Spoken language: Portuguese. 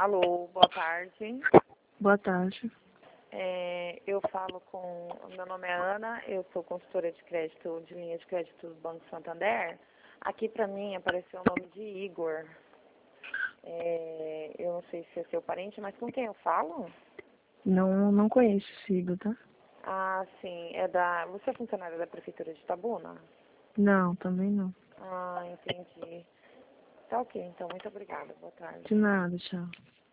Alô, boa tarde. Boa tarde. Eu falo com... Meu nome é Ana, eu sou consultora de crédito, de linha de crédito do Banco Santander. Aqui para mim apareceu o nome de Igor. Eu não sei se é seu parente, mas com quem eu falo? Não conheço esse Igor, tá? Ah, sim, Você é funcionário da Prefeitura de Itabuna? Não, também não. Ah, entendi. Tá ok, então, muito obrigada, boa tarde. De nada, tchau.